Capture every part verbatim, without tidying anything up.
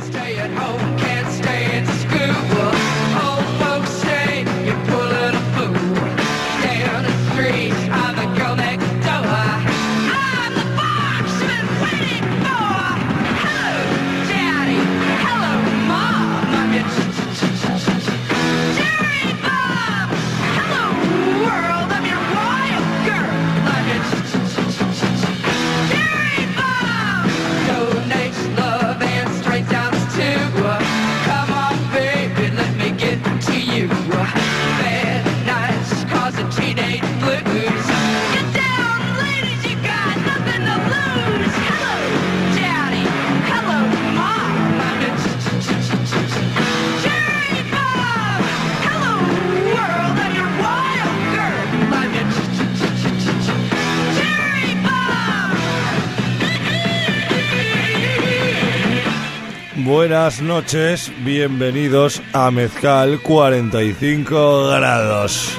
Buenas noches, bienvenidos a Mezcal cuarenta y cinco grados.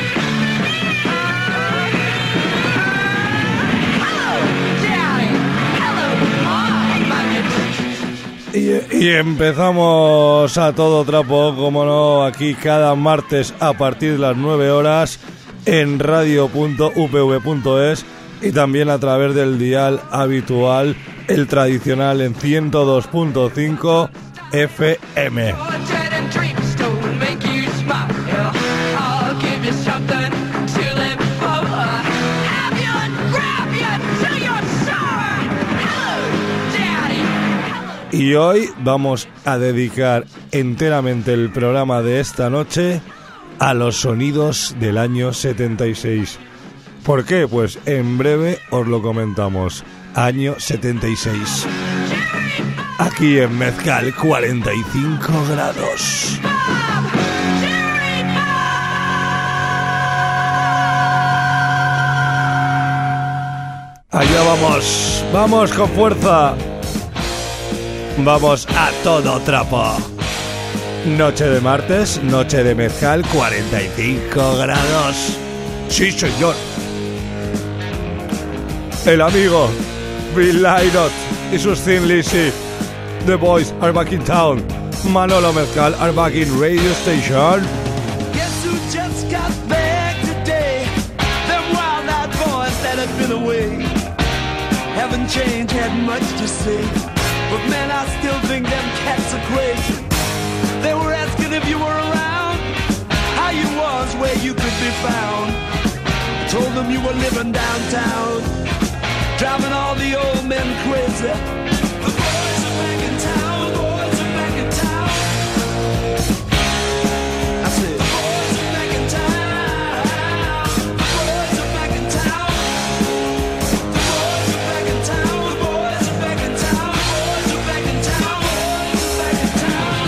Y, y empezamos a todo trapo, como no, aquí cada martes a partir de las nueve horas en radio punto u p v punto es y también a través del dial habitual, el tradicional en ciento dos punto cinco F M. Y hoy vamos a dedicar enteramente el programa de esta noche a los sonidos del año setenta y seis. ¿Por qué? Pues en breve os lo comentamos. Año setenta y seis. Aquí en Mezcal cuarenta y cinco grados. Allá vamos. Vamos con fuerza. Vamos a todo trapo. Noche de martes, noche de Mezcal cuarenta y cinco grados. Sí, señor. El amigo Bill Lynott y sus Thin Lizzy. The Boys Are Back in Town. Manolo Mezcal are back in radio station. Guess who just got back today? Them wild-eyed boys that had been away. Haven't changed, had much to say, but man, I still think them cats are crazy. They were asking if you were around, how you was, where you could be found. I told them you were living downtown, driving all the old men crazy. The boys are back in town, the boys are back in town. I said, the boys are back in town, the boys are back in town. The boys are back in town, the boys are back in town, the boys are back in town, the boys are back in town.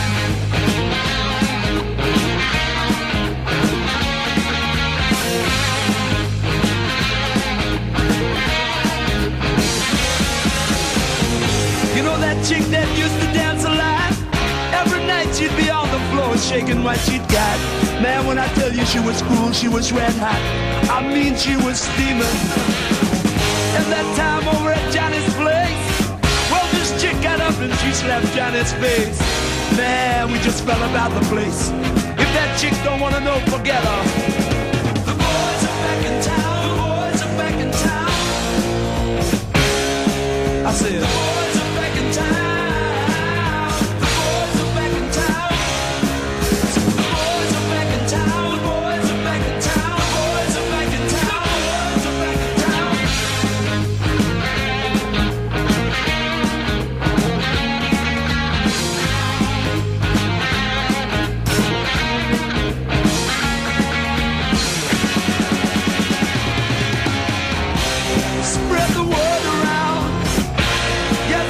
You know that chick that used to dance a lot? Every night she'd be on the floor shaking what she'd got. Man, when I tell you she was cool, she was red hot. I mean, she was steaming. And that time over at Johnny's place, well, this chick got up and she slapped Johnny's face. Man, we just fell about the place. If that chick don't wanna know, forget her. The boys are back in town, the boys are back in town. I said, the boys are back in town. The boys are back in town. The boys are back in town. The boys are back in town. The boys are back in town. The boys are back in town. Spread the word around.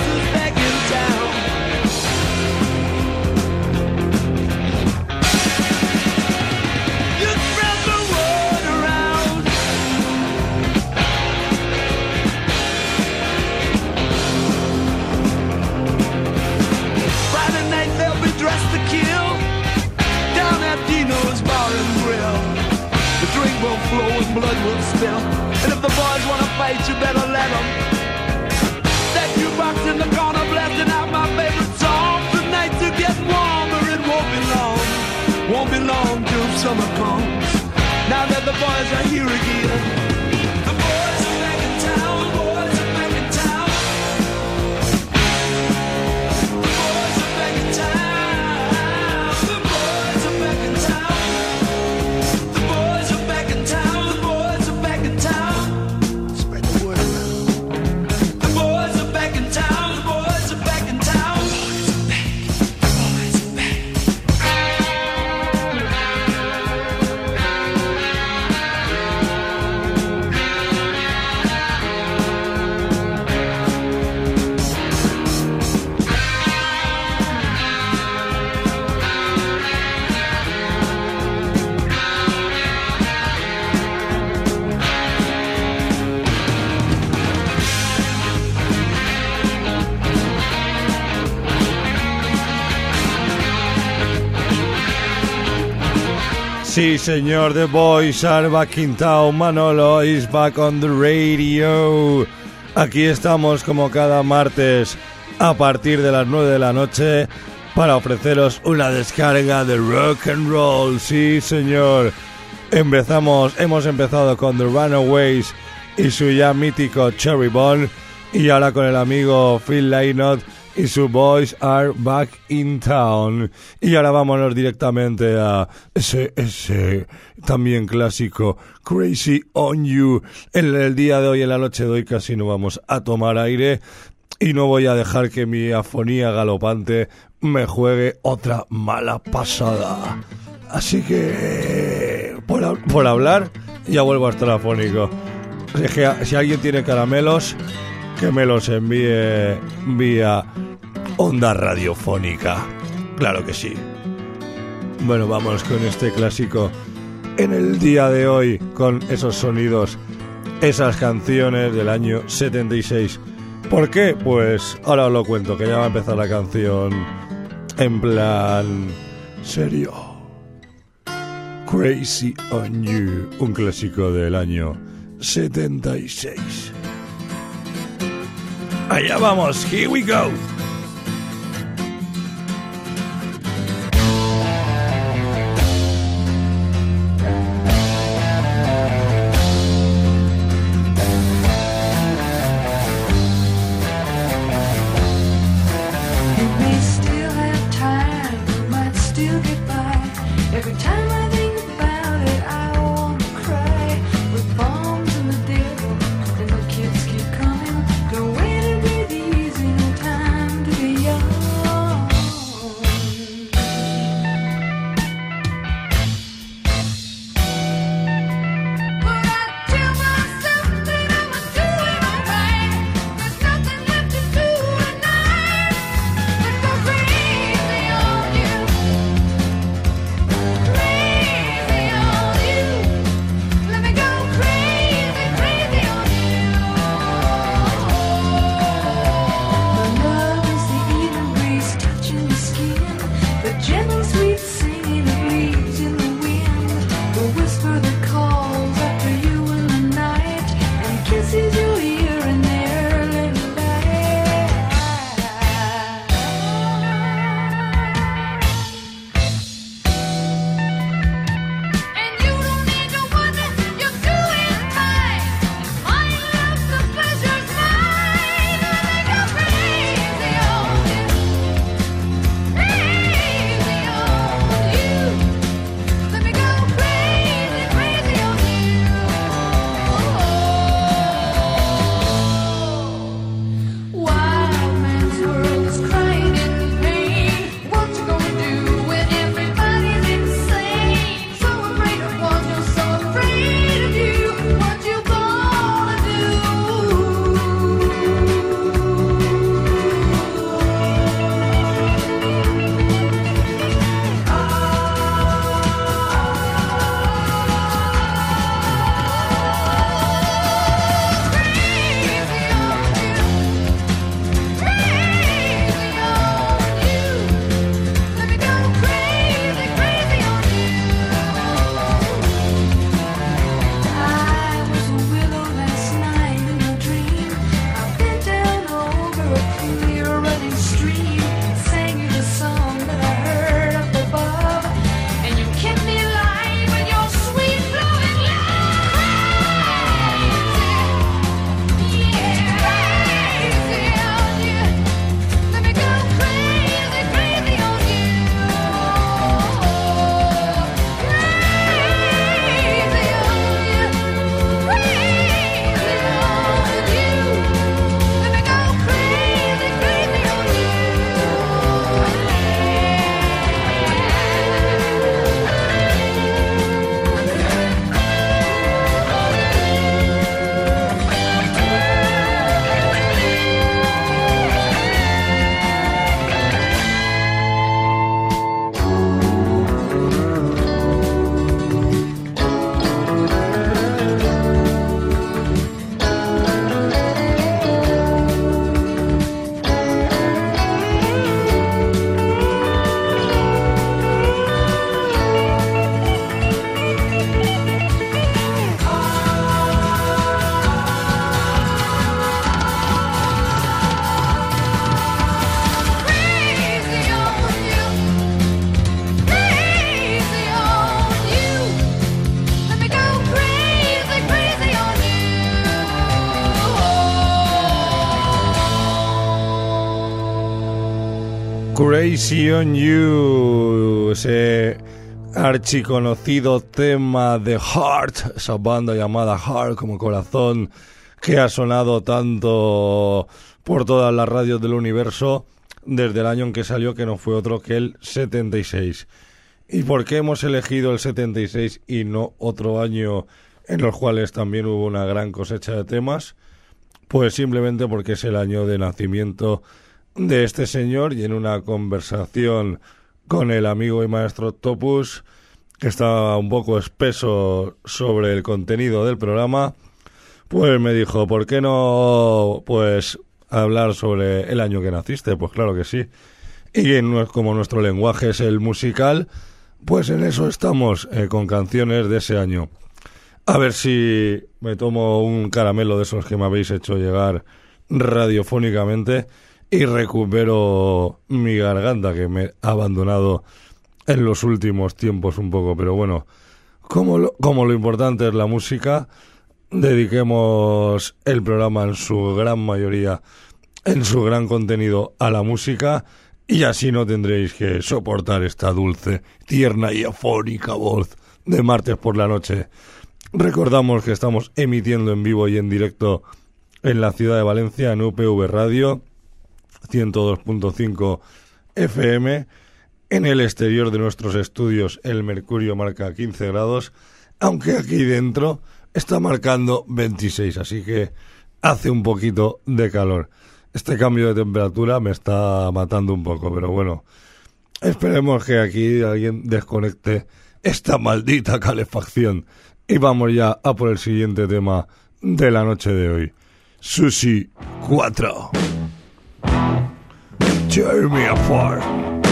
Sí, señor, The Boys are back in town. Manolo is back on the radio. Aquí estamos como cada martes a partir de las nueve de la noche para ofreceros una descarga de rock and roll. Sí, señor. Empezamos, hemos empezado con The Runaways y su ya mítico Cherry Bomb, y ahora con el amigo Phil Lynott y su Boys Are Back in Town. Y ahora vámonos directamente a ese, ese también clásico Crazy on You. En el día de hoy, en la noche de hoy, casi no vamos a tomar aire y no voy a dejar que mi afonía galopante me juegue otra mala pasada. Así que por, por hablar ya vuelvo a estar afónico. Si, que, si alguien tiene caramelos, que me los envíe vía onda radiofónica. Claro que sí. Bueno, vamos con este clásico en el día de hoy, con esos sonidos, esas canciones del año setenta y seis. ¿Por qué? Pues ahora os lo cuento, que ya va a empezar la canción en plan serio. Crazy on You, un clásico del año setenta y seis. Allá vamos, here we go. Kids keep coming, the way to breathe easy, no time. Crazy on You, ese archiconocido tema de Heart, esa banda llamada Heart como corazón, que ha sonado tanto por todas las radios del universo desde el año en que salió, que no fue otro que el setenta y seis. ¿Y por qué hemos elegido el setenta y seis y no otro año en los cuales también hubo una gran cosecha de temas? Pues simplemente porque es el año de nacimiento de este señor, y en una conversación con el amigo y maestro Octopus, que estaba un poco espeso sobre el contenido del programa, pues me dijo, ¿por qué no pues hablar sobre el año que naciste? Pues claro que sí. Y en, como nuestro lenguaje es el musical, pues en eso estamos, eh, con canciones de ese año. A ver si me tomo un caramelo de esos que me habéis hecho llegar radiofónicamente y recupero mi garganta, que me ha abandonado en los últimos tiempos un poco. Pero bueno, como lo, como lo importante es la música, dediquemos el programa en su gran mayoría, en su gran contenido, a la música, y así no tendréis que soportar esta dulce, tierna y afónica voz de martes por la noche. Recordamos que estamos emitiendo en vivo y en directo en la ciudad de Valencia, en U P V Radio ciento dos punto cinco F M. En el exterior de nuestros estudios el mercurio marca quince grados, aunque aquí dentro está marcando veintiséis, así que hace un poquito de calor. Este cambio de temperatura me está matando un poco, pero bueno, esperemos que aquí alguien desconecte esta maldita calefacción. Y vamos ya a por el siguiente tema de la noche de hoy. Susi cuatro. Tear me apart.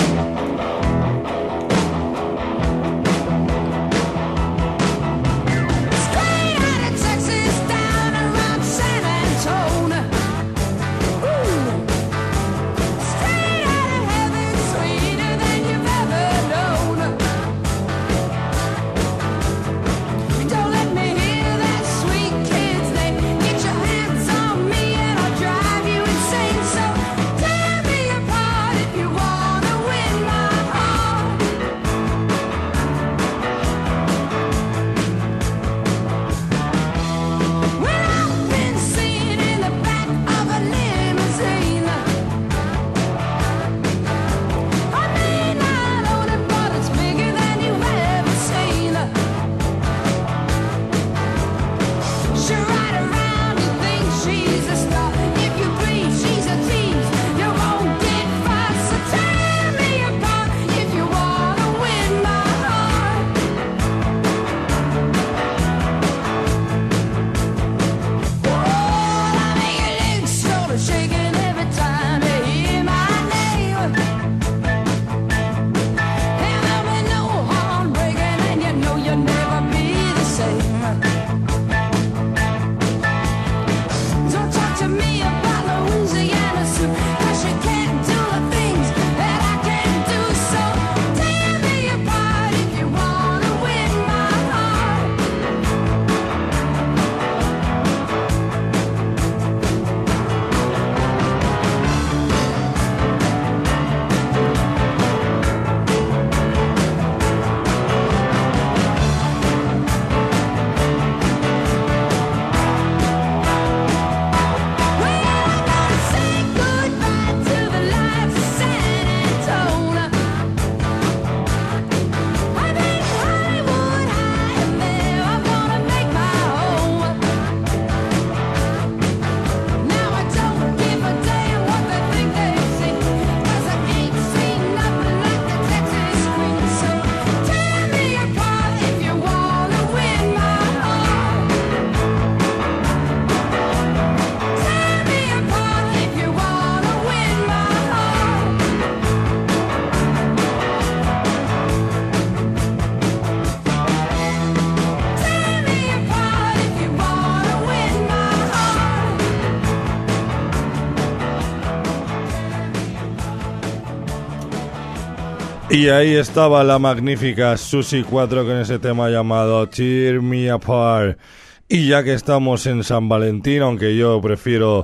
Y ahí estaba la magnífica Susi cuatro con ese tema llamado Tear Me Apart. Y ya que estamos en San Valentín, aunque yo prefiero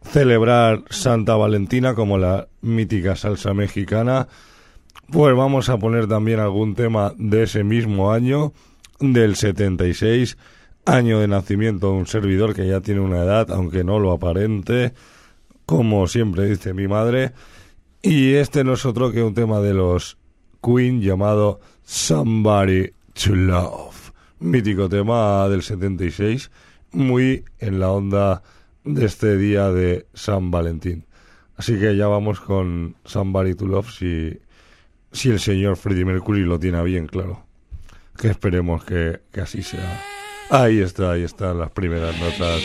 celebrar Santa Valentina como la mítica salsa mexicana, pues vamos a poner también algún tema de ese mismo año, del setenta y seis, año de nacimiento de un servidor que ya tiene una edad, aunque no lo aparente, como siempre dice mi madre, y este no es otro que un tema de los Queen llamado Somebody to Love, mítico tema del setenta y seis, muy en la onda de este día de San Valentín. Así que ya vamos con Somebody to Love, si, si el señor Freddie Mercury lo tiene bien, claro, que esperemos que, que así sea. Ahí está, ahí están las primeras notas.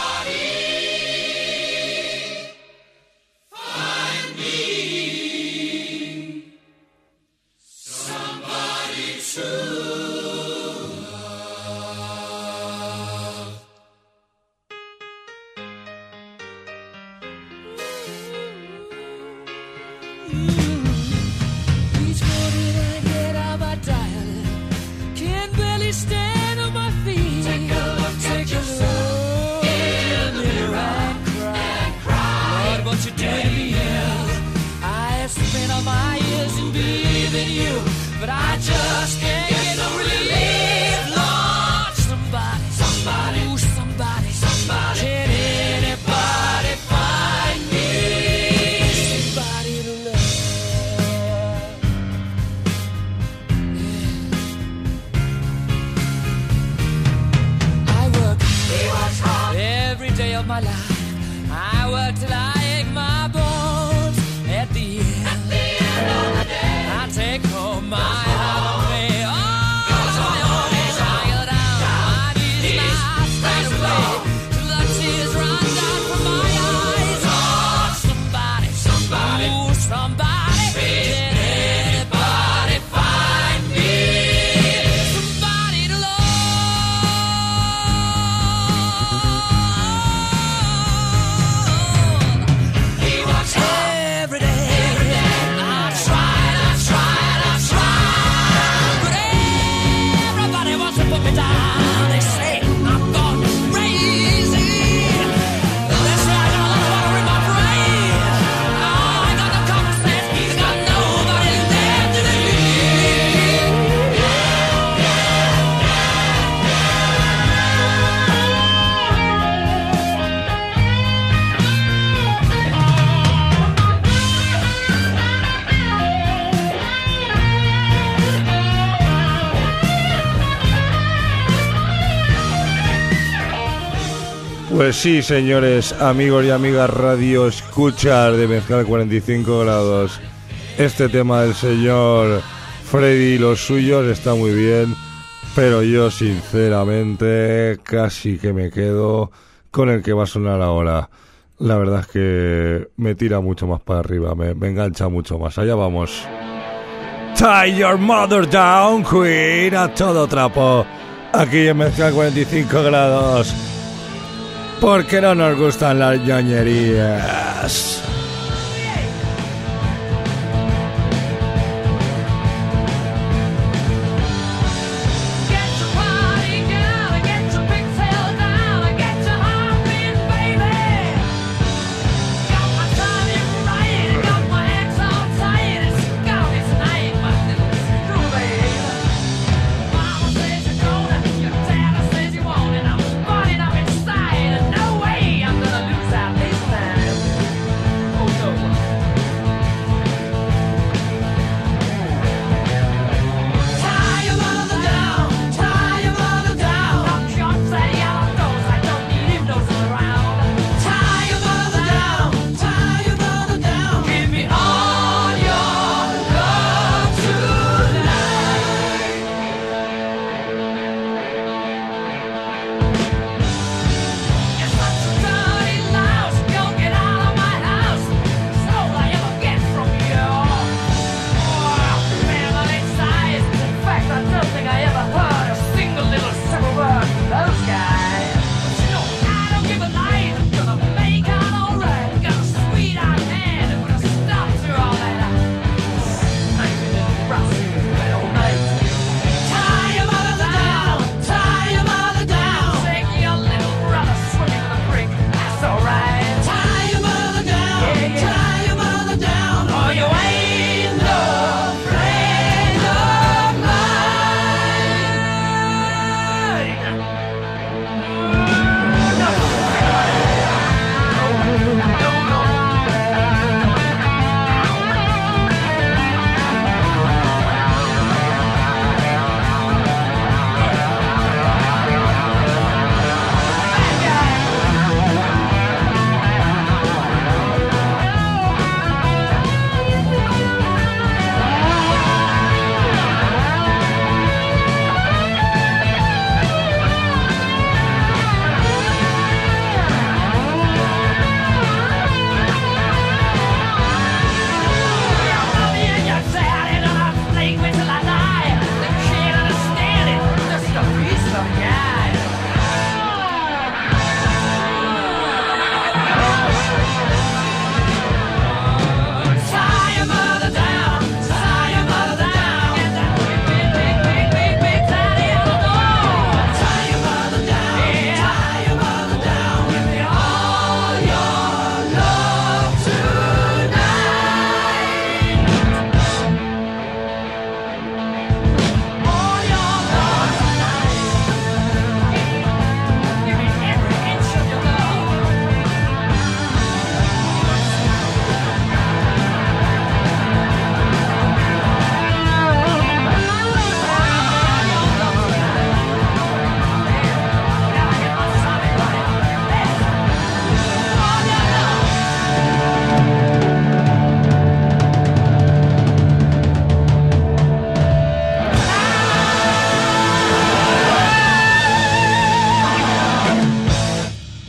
Pues sí, señores, amigos y amigas radio escuchas de Mezcal cuarenta y cinco grados. Este tema del señor Freddy y los suyos está muy bien, pero yo sinceramente casi que me quedo con el que va a sonar ahora. La verdad es que me tira mucho más para arriba, me, me engancha mucho más. Allá vamos. Tie your mother down, Queen, a todo trapo. Aquí en Mezcal cuarenta y cinco grados. Porque no nos gustan las ñoñerías. Time.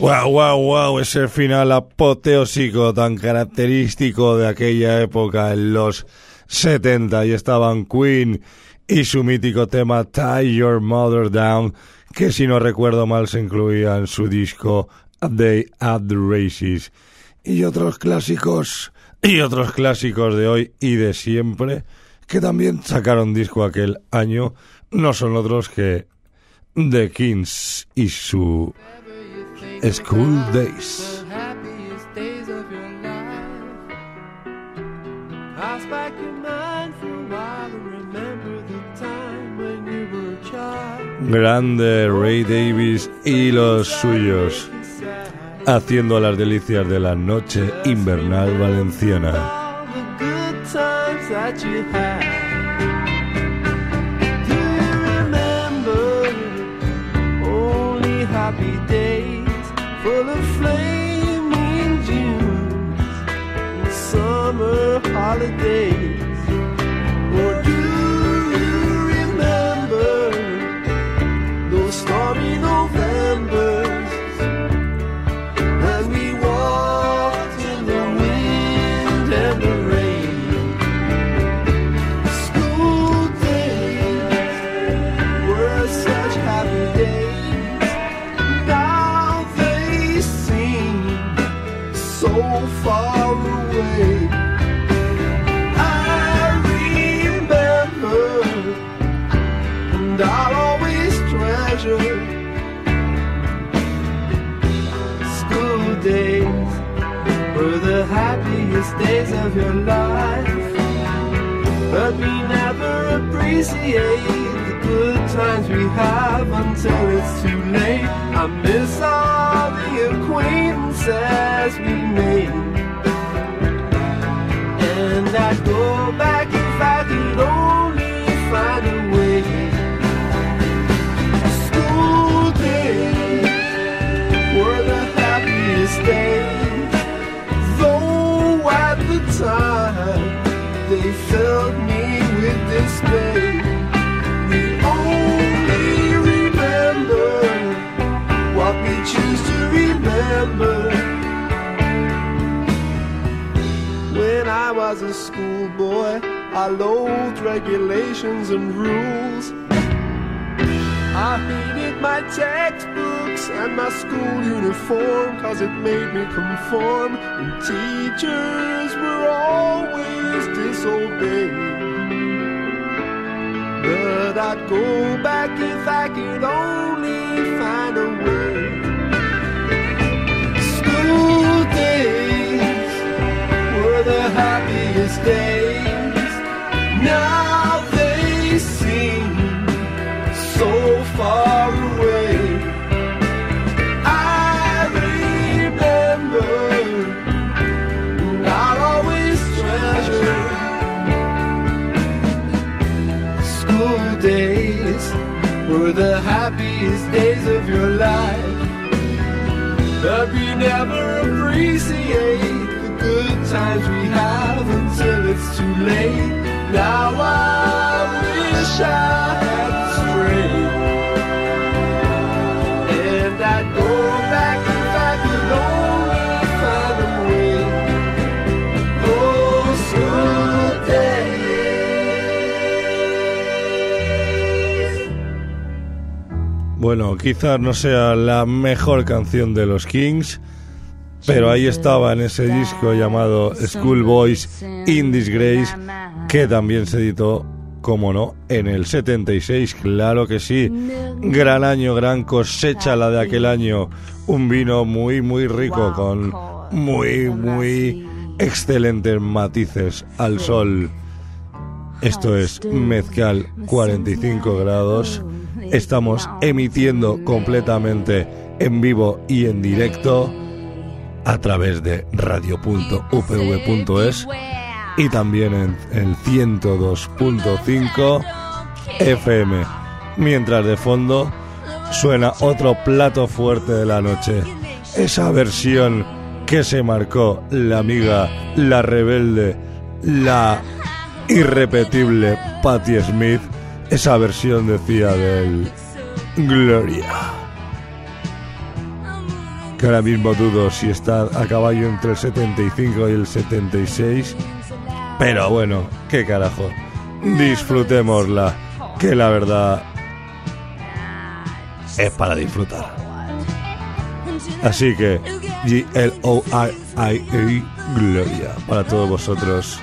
Wow, wow, wow, ese final apoteósico tan característico de aquella época en los setenta, y estaban Queen y su mítico tema Tie Your Mother Down, que si no recuerdo mal se incluía en su disco A Day at the Races. Y otros clásicos, y otros clásicos de hoy y de siempre, que también sacaron disco aquel año, no son otros que The Kings y su School Days. Grande Ray Davies y los suyos, haciendo las delicias de la noche invernal valenciana. Happy days full of flaming Junes and summer holidays. Or do you remember those stormy Novembers when we walked in the wind and the rain? School days were such happy days. So far away, I remember, and I'll always treasure school days were the happiest days of your life. But we never appreciate the good times we have until it's too late. I miss all the acquaintances we made, and I'd go back if I could only find a way. School days were the happiest days, though at the time they filled me with dismay. We only remember what we choose to remember. When I was a schoolboy, I loathed regulations and rules. I hated my textbooks and my school uniform, 'cause it made me conform, and teachers were always disobeyed. But I'd go back if I could only find a way. School days were the happiest days. Now they seem so far away. I remember, and I'll always treasure school days were the happiest days of your life. But we never appreciate the good times we have until it's too late. Now I wish I had strayed, and I'd go back if I could only find a way. Oh, school days. Bueno, quizás no sea la mejor canción de los Kings, pero ahí estaba en ese disco llamado Schoolboys in Disgrace, que también se editó, como no, en el setenta y seis, claro que sí. Gran año, gran cosecha la de aquel año. Un vino muy, muy rico, con muy, muy excelentes matices al sol. Esto es Mezcal cuarenta y cinco grados. Estamos emitiendo completamente en vivo y en directo a través de radio punto u p v punto es y también en el ciento dos punto cinco F M, mientras de fondo suena otro plato fuerte de la noche, esa versión que se marcó la amiga, la rebelde, la irrepetible Patti Smith. Esa versión decía del Gloria. que ahora mismo dudo si está a caballo entre el setenta y cinco y el setenta y seis, pero bueno, qué carajo, disfrutémosla, que la verdad es para disfrutar. Así que G L O R I A, Gloria, para todos vosotros.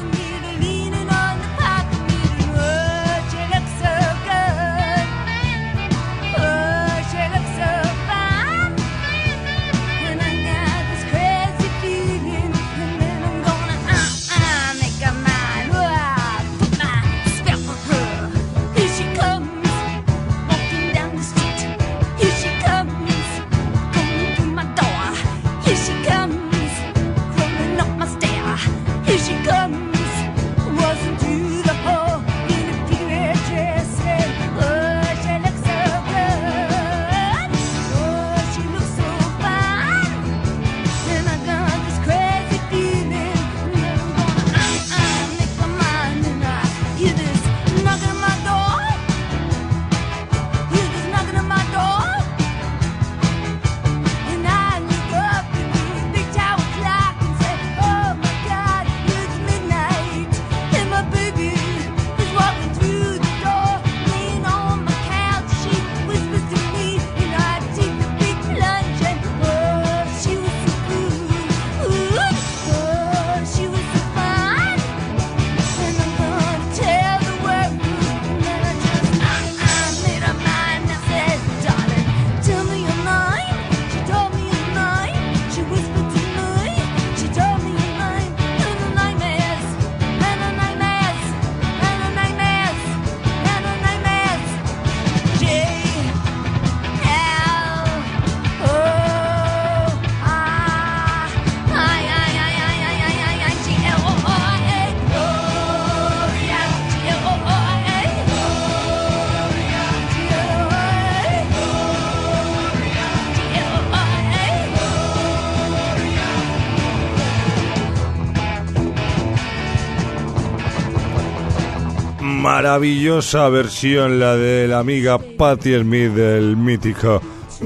Maravillosa versión la de la amiga Patti Smith del mítico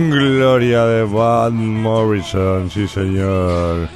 Gloria de Van Morrison, sí señor.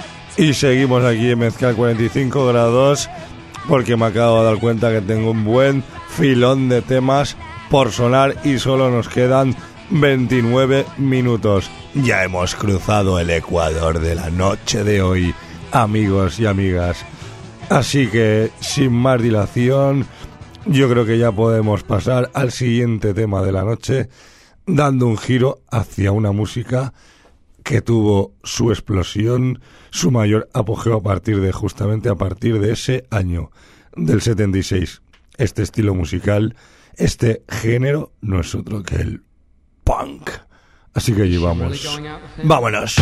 Y seguimos aquí en Mezcal cuarenta y cinco grados porque me acabo de dar cuenta que tengo un buen filón de temas por sonar y solo nos quedan veintinueve minutos. Ya hemos cruzado el ecuador de la noche de hoy, amigos y amigas. Así que, sin más dilación, yo creo que ya podemos pasar al siguiente tema de la noche, dando un giro hacia una música que tuvo su explosión, su mayor apogeo a partir de, justamente a partir de ese año, del setenta y seis. Este estilo musical, este género, no es otro que el punk. Así que allí vamos. ¡Vámonos!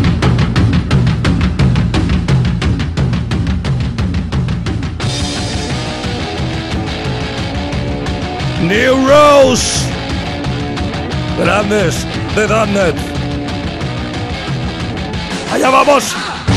New Rose, grandes de Damned. Allá vamos.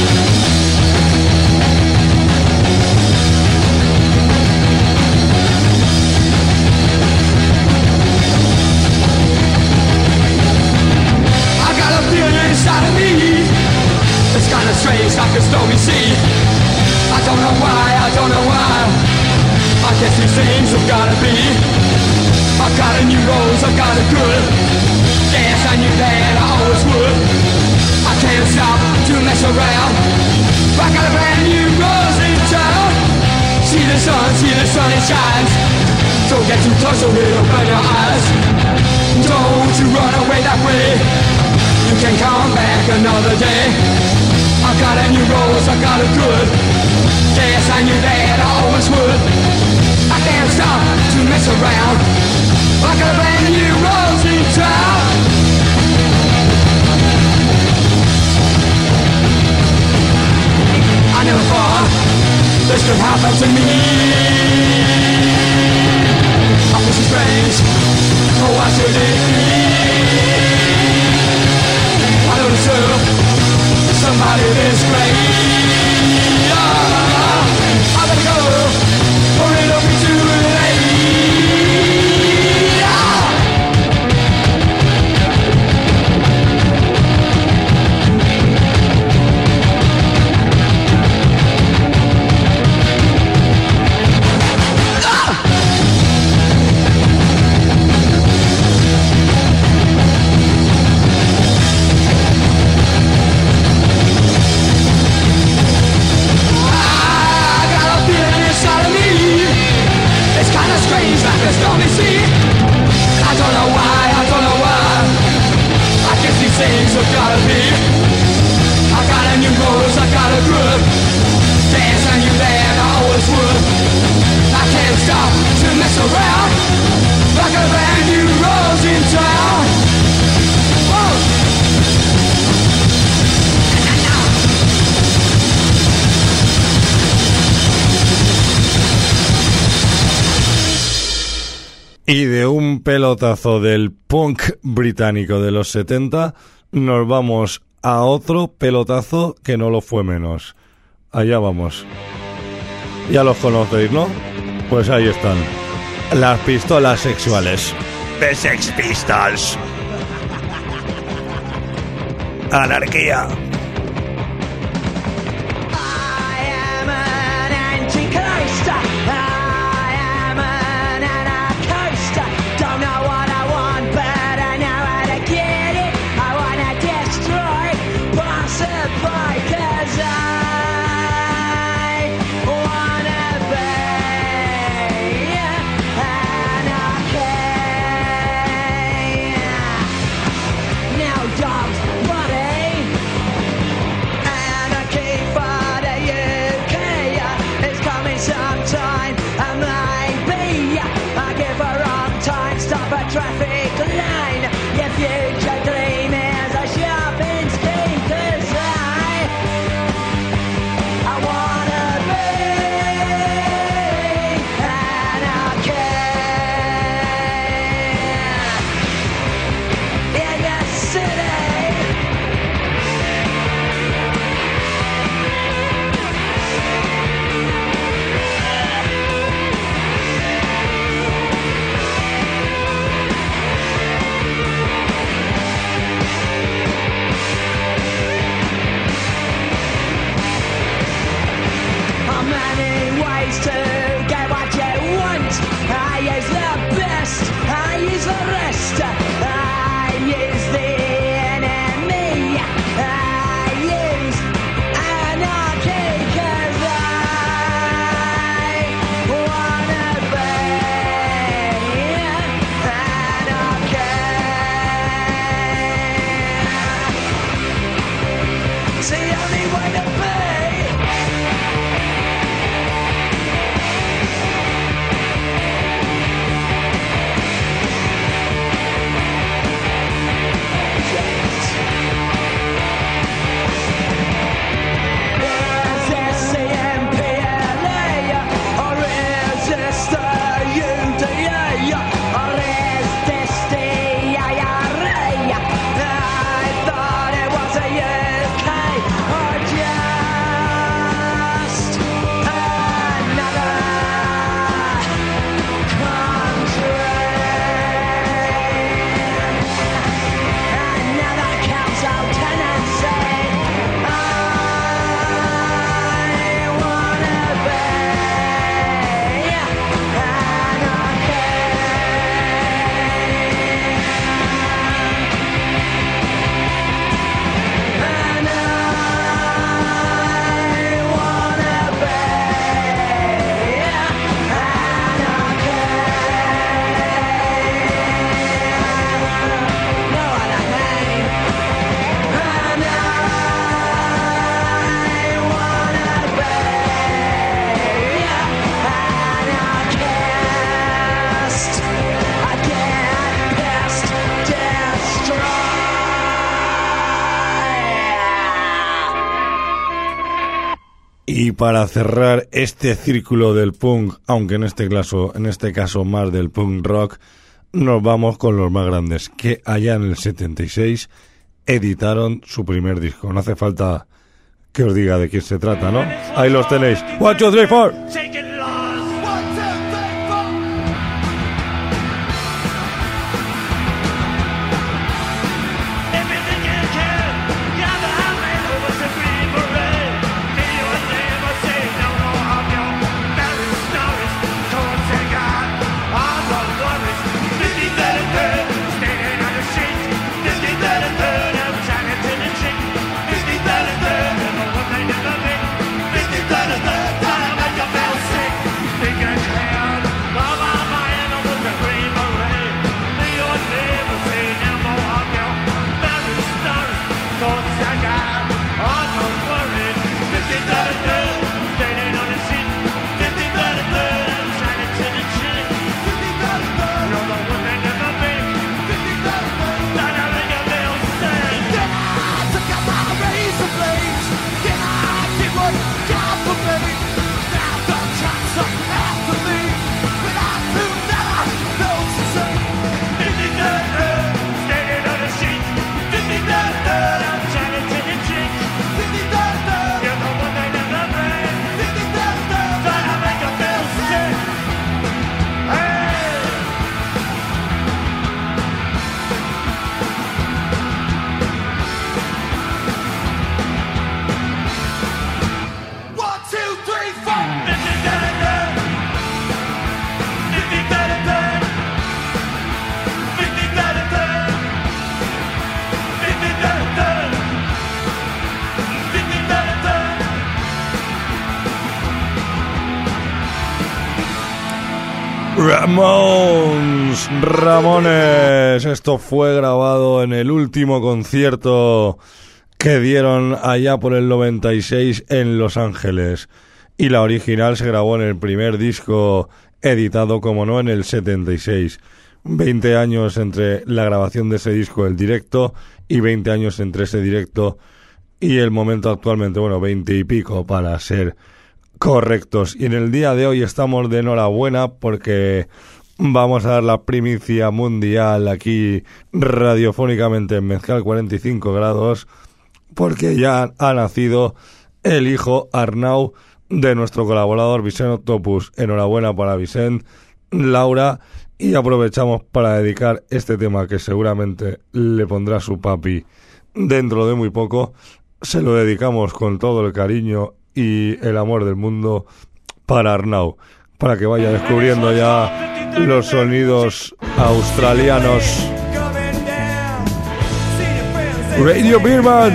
I got a feeling inside of me. It's kind of strange, like a stormy sea. I don't know why, I don't know why. I guess these things have gotta be. I got a new rose, I got a good. Yes, I knew that I always would. I can't stop to mess around. I got a brand new rose in town. See the sun, see the sun, it shines. Don't get too close or it'll burn your eyes. Don't you run away that way. You can come back another day. I got a new rose, I got a good. Yes, I knew that I always would. I can't stop to mess around. I got a brand new rose in town. I never thought this could happen to me. I feel so strange, oh why should it be? I don't deserve somebody this great. Oh, I better go, or it'll be too late. Y de un pelotazo del punk británico de los setenta nos vamos a otro pelotazo que no lo fue menos. Allá vamos. Ya los conocéis, ¿no? Pues ahí están. Las pistolas sexuales. The Sex Pistols. Anarquía. Y para cerrar este círculo del punk, aunque en este caso, en este caso más del punk rock, nos vamos con los más grandes, que allá en el setenta y seis editaron su primer disco. No hace falta que os diga de quién se trata, ¿no? Ahí los tenéis. One, two, three, four. Fifty Ramones, Ramones. Esto fue grabado en el último concierto que dieron allá por el noventa y seis en Los Ángeles. Y la original se grabó en el primer disco editado, como no, en el setenta y seis. veinte años entre la grabación de ese disco, el directo, y veinte años entre ese directo y el momento actualmente, bueno, veinte y pico para ser correctos. Y en el día de hoy estamos de enhorabuena porque vamos a dar la primicia mundial aquí radiofónicamente en Mezcal cuarenta y cinco grados, porque ya ha nacido el hijo Arnau de nuestro colaborador Vicent Octopus. Enhorabuena para Vicent, Laura, y aprovechamos para dedicar este tema que seguramente le pondrá su papi dentro de muy poco. Se lo dedicamos con todo el cariño y el amor del mundo para Arnau, para que vaya descubriendo ya los sonidos australianos. Radio Beerman.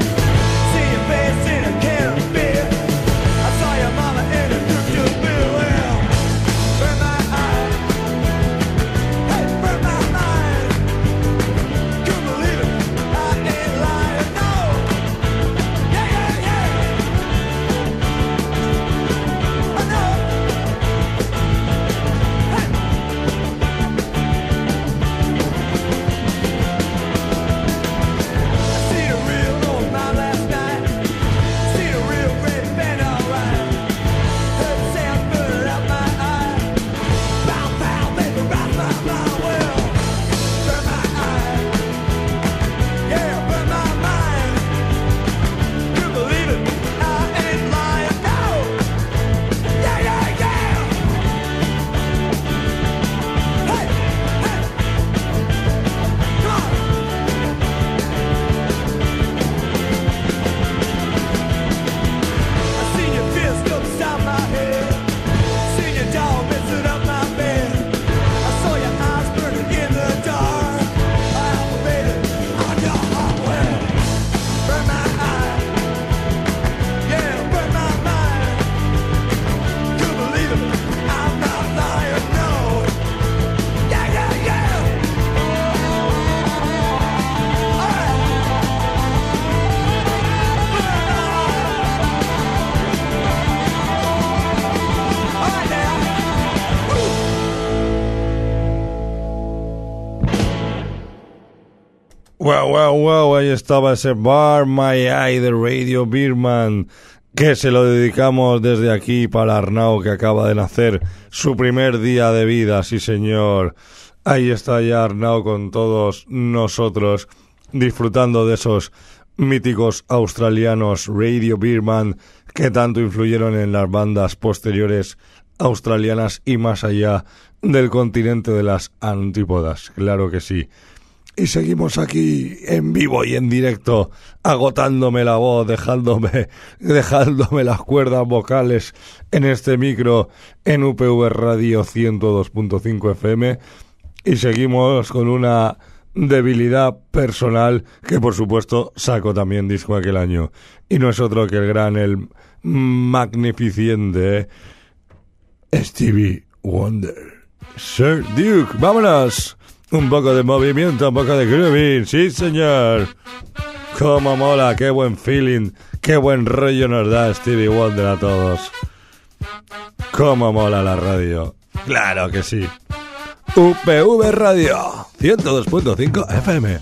Wow, wow, wow, ahí estaba ese Bar My Eye de Radio Beerman, que se lo dedicamos desde aquí para Arnau, que acaba de nacer su primer día de vida, sí señor. Ahí está ya Arnau con todos nosotros, disfrutando de esos míticos australianos Radio Beerman, que tanto influyeron en las bandas posteriores australianas y más allá del continente de las antípodas, claro que sí. Y seguimos aquí en vivo y en directo, agotándome la voz, dejándome, dejándome las cuerdas vocales en este micro en U P V Radio ciento dos punto cinco F M. Y seguimos con una debilidad personal que, por supuesto, saco también disco aquel año. Y no es otro que el gran, el magnificente Stevie Wonder. Sir Duke, vámonos. Un poco de movimiento, un poco de grooving, sí señor. Cómo mola, qué buen feeling, qué buen rollo nos da Stevie Wonder a todos. Cómo mola la radio, claro que sí. U P V Radio ciento dos punto cinco F M.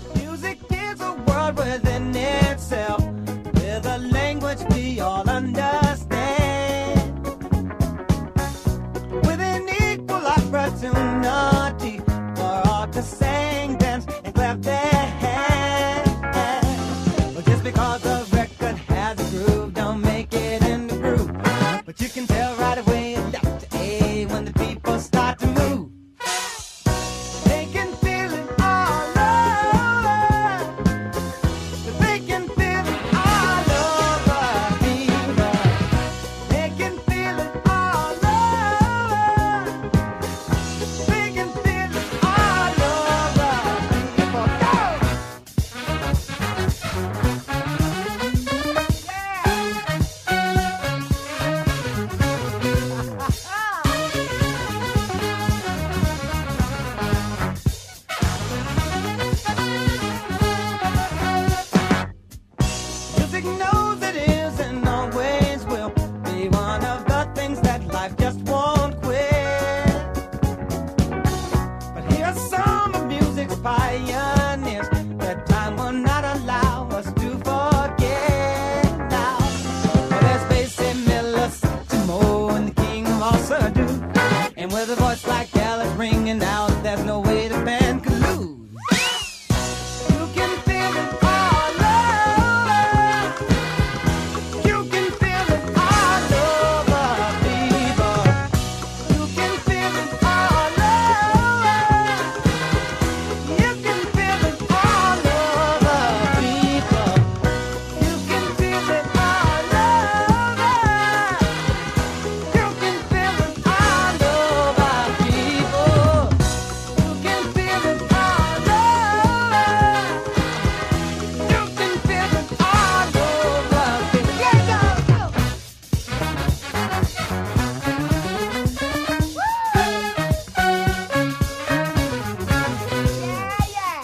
You can tell right away left to A when the people start to move. They can feel it all over. And with a voice like Dallas ringing out, there's no way the band could lose. You can feel it all over. You can feel it all over, people. You can feel it all over. You can feel it all over, people. You can feel it all over. You can feel it all over, people. You can feel it all over. You can feel it all over. Yeah, go, go. Yeah,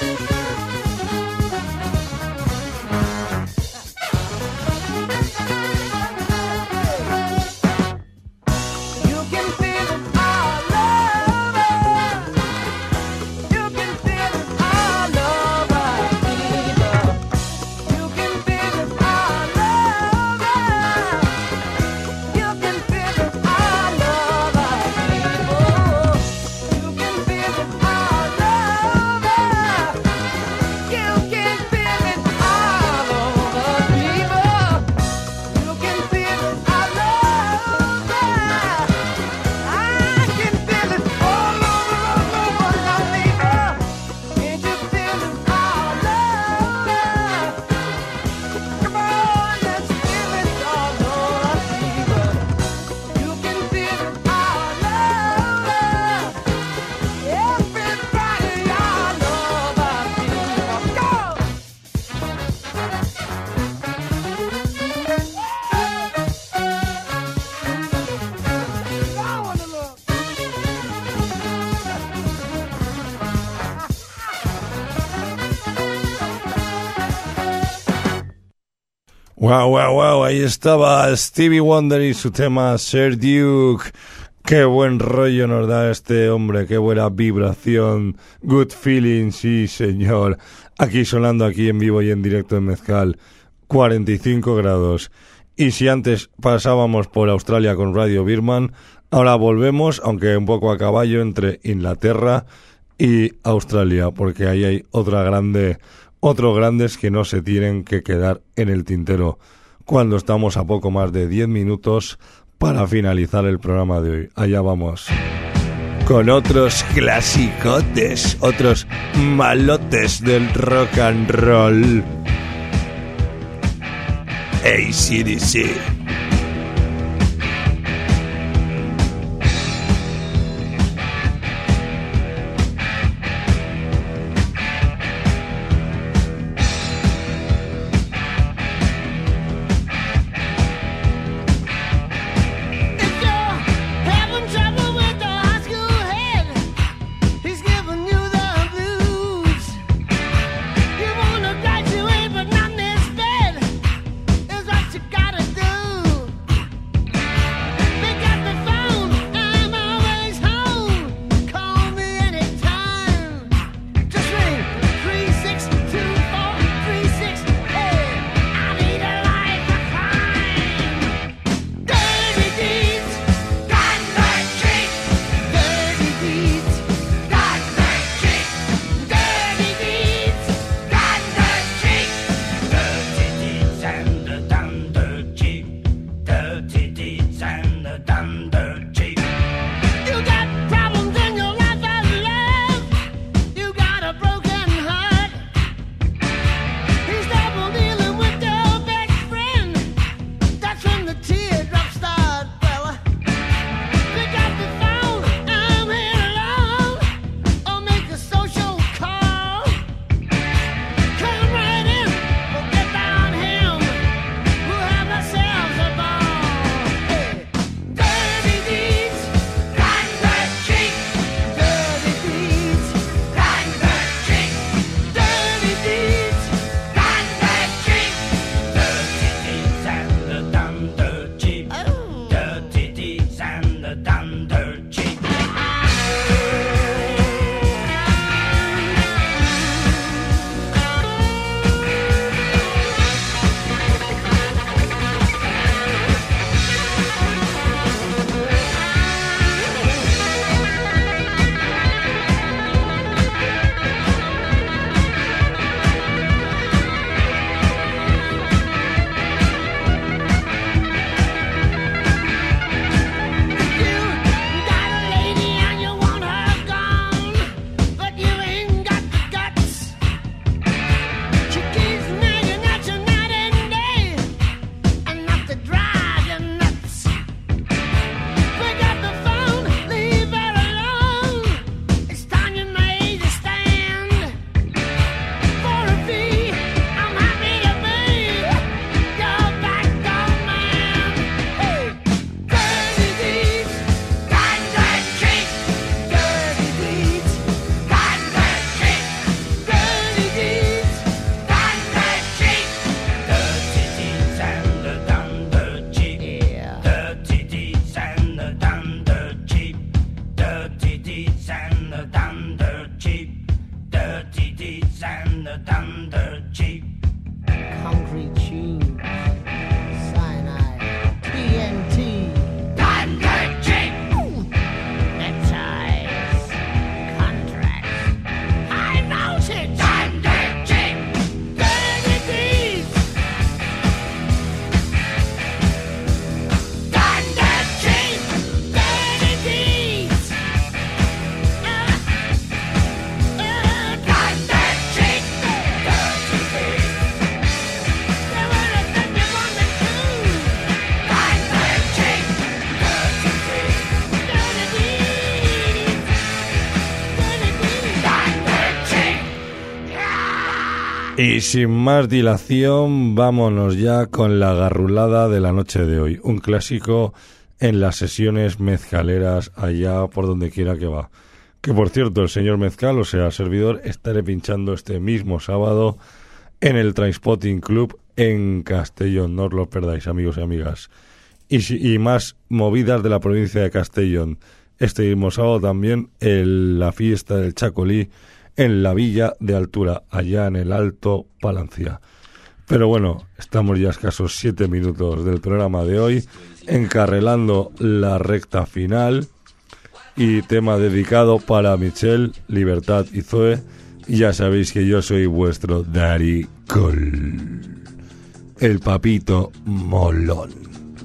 You can feel it all over. You can feel it all over, people. You can feel it all over. You can feel it all over, people. You can feel it all over. You can feel it all over, people. You can feel it all over. I can feel it all over, all over, now, people. Can't you feel it all over? Come on, let's feel it all over, people. You can feel it all over. Everybody all over, people. Go! I wanna look. Wow, wow, wow, ahí estaba Stevie Wonder y su tema Sir Duke. Qué buen rollo nos da este hombre, qué buena vibración, good feeling, sí señor. Aquí sonando aquí en vivo y en directo en Mezcal, cuarenta y cinco grados. Y si antes pasábamos por Australia con Radio Birman, ahora volvemos, aunque un poco a caballo, entre Inglaterra y Australia, porque ahí hay otra grande, otros grandes que no se tienen que quedar en el tintero cuando estamos a poco más de diez minutos para finalizar el programa de hoy. Allá vamos. Con otros clasicotes, otros malotes del rock and roll. A C D C. If you're having trouble with the high school head, he's giving you the blues. You wanna graduate but not this bad, is what you gotta do. Y sin más dilación, vámonos ya con la garrulada de la noche de hoy. Un clásico en las sesiones mezcaleras allá por donde quiera que va. Que por cierto, el señor Mezcal, o sea, servidor, estaré pinchando este mismo sábado en el Trainspotting Club en Castellón. No os lo perdáis, amigos y amigas. Y, y más movidas de la provincia de Castellón. Este mismo sábado también el, la fiesta del Chacolí en la Villa de Altura, allá en el Alto Palancia. Pero bueno, estamos ya a escasos siete minutos del programa de hoy, encarrilando la recta final y tema dedicado para Michelle, Libertad y Zoe. Y ya sabéis que yo soy vuestro Daddy Cool, el papito molón.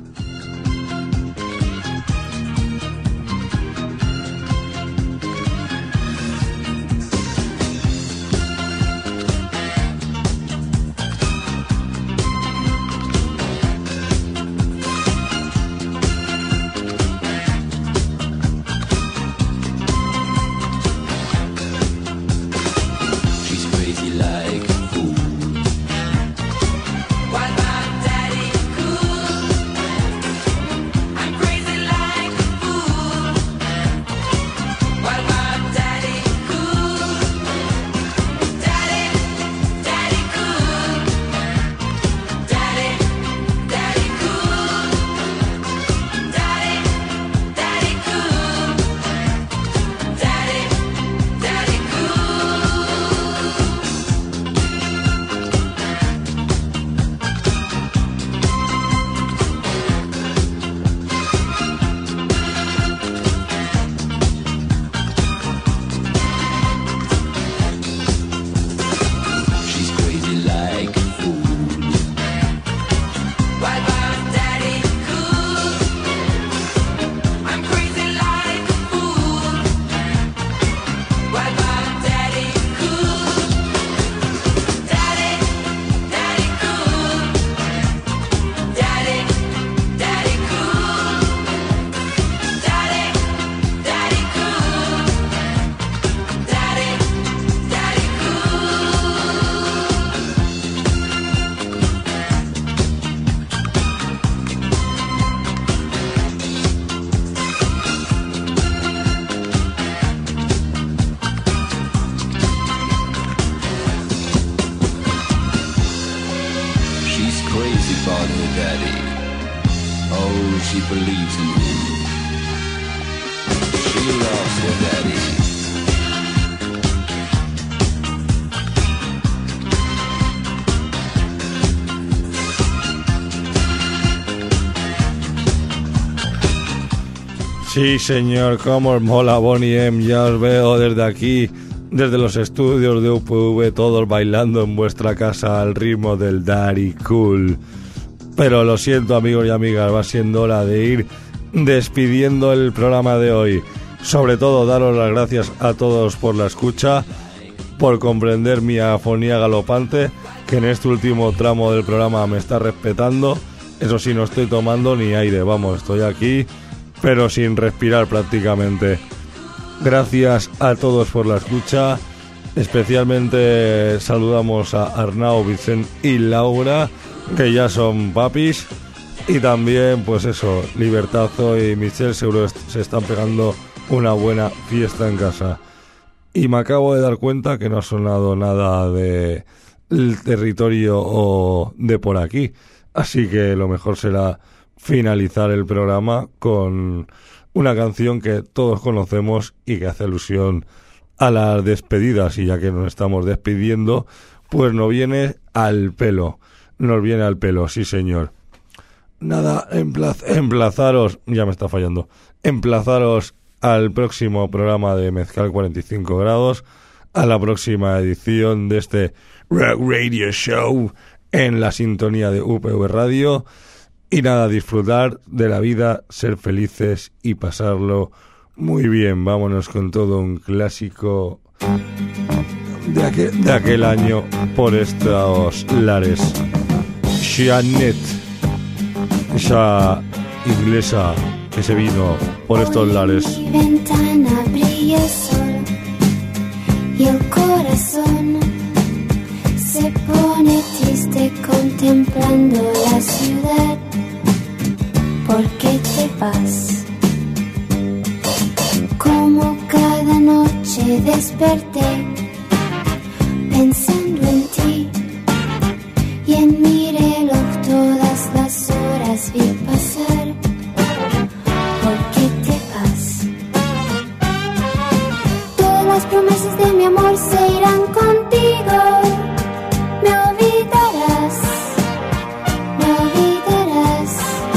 Sí, señor, cómo os mola Boney M. Ya os veo desde aquí, desde los estudios de U P V, todos bailando en vuestra casa al ritmo del Daddy Cool. Pero lo siento, amigos y amigas, va siendo hora de ir despidiendo el programa de hoy. Sobre todo, daros las gracias a todos por la escucha, por comprender mi afonía galopante, que en este último tramo del programa me está respetando. Eso sí, no estoy tomando ni aire, vamos, estoy aquí, pero sin respirar prácticamente. Gracias a todos por la escucha. Especialmente saludamos a Arnau, Vicent y Laura, que ya son papis. Y también, pues eso, Libertazo y Michelle seguro se están pegando una buena fiesta en casa. Y me acabo de dar cuenta que no ha sonado nada de el territorio o de por aquí. Así que lo mejor será finalizar el programa con una canción que todos conocemos y que hace alusión a las despedidas. Y ya que nos estamos despidiendo, pues nos viene al pelo. Nos viene al pelo, sí señor. Nada, emplaz- emplazaros, ya me está fallando, emplazaros al próximo programa de Mezcal cuarenta y cinco grados, a la próxima edición de este Rock Radio Show en la sintonía de U P V Radio. Y nada, disfrutar de la vida, ser felices y pasarlo muy bien. Vámonos con todo un clásico de aquel, de aquel año por estos lares. Jeanette, esa inglesa que se vino por estos lares. Mi ventana brilla el sol y el corazón se contemplando la ciudad. ¿Por qué te vas? Como cada noche desperté pensando en ti, y en mi reloj todas las horas vi pasar. ¿Por qué te vas? Todas las promesas de mi amor se irán contigo. Me olvidarás, me olvidarás.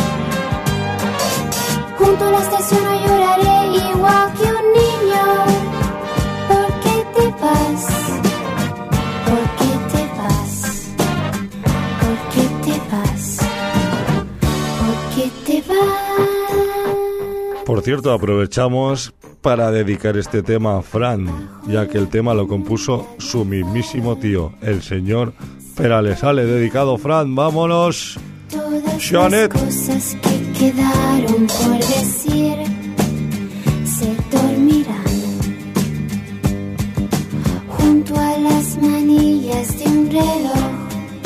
Junto a la estación no lloraré igual que un niño. ¿Por qué te vas? ¿Por qué te vas? ¿Por qué te vas? ¿Por qué te vas? Por cierto, aprovechamos para dedicar este tema a Fran, ya que el tema lo compuso su mismísimo tío, el señor Perales. Sale dedicado, Fran, vámonos. Todas Janet. las cosas que quedaron por decir se dormirán junto a las manillas de un reloj.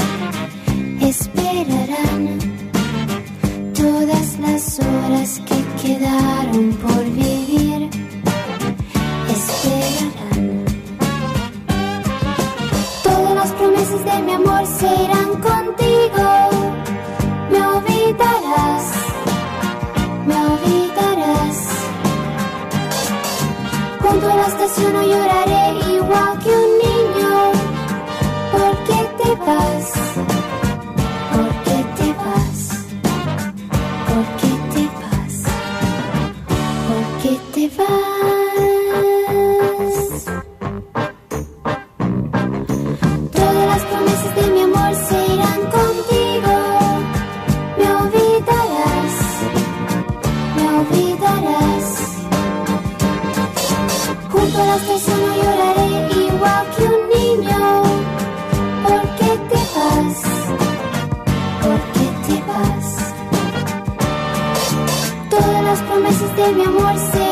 Esperarán todas las horas que quedaron por vivir. Esperarán. Todas las promesas de mi amor se irán contigo. Me olvidarás, me olvidarás. Junto a la estación no lloraré igual que un niño. ¿Por qué te vas? ¿Por qué te vas? ¿Por qué te vas? ¿Por qué te vas? Todas las promesas de mi amor se irán contigo. Me olvidarás, me olvidarás. Junto a la estación no lloraré igual que un niño. ¿Por qué te vas? ¿Por qué te vas? Todas las promesas de mi amor se